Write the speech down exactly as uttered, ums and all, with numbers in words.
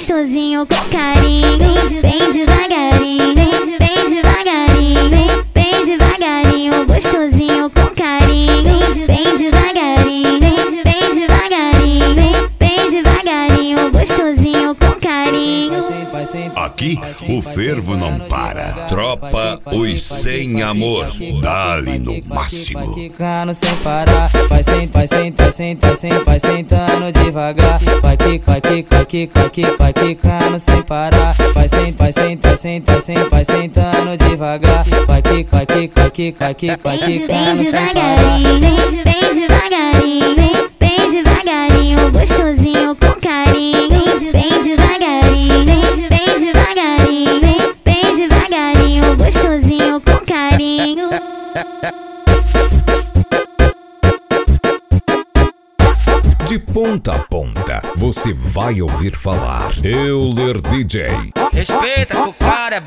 gostosinho com carinho. Bem devagarinho, bem devagarinho, bem devagarinho, gostosinho com carinho. Bem devagarinho, bem devagarinho, bem devagarinho, gostosinho com carinho. Aqui o fervo não para. Tropa Os Sem Amor, dá-lhe no máximo. Quicando sem parar, vai sentar, senta, senta, senta, vai sentando devagar. Vai quicar, quicar, quicar, quicar, vai quicando sem parar. Vai sentar, senta, senta, senta, vai sentando devagar. Vai quicar, quicar, quicar, quicar, vai quicando sem parar. Bem devagarinho, bem devagarinho, gostosinho com carinho. Bem devagarinho, bem devagarinho, bem devagarinho, gostosinho com carinho. De ponta a ponta, você vai ouvir falar Euler D J. Respeita que o cara é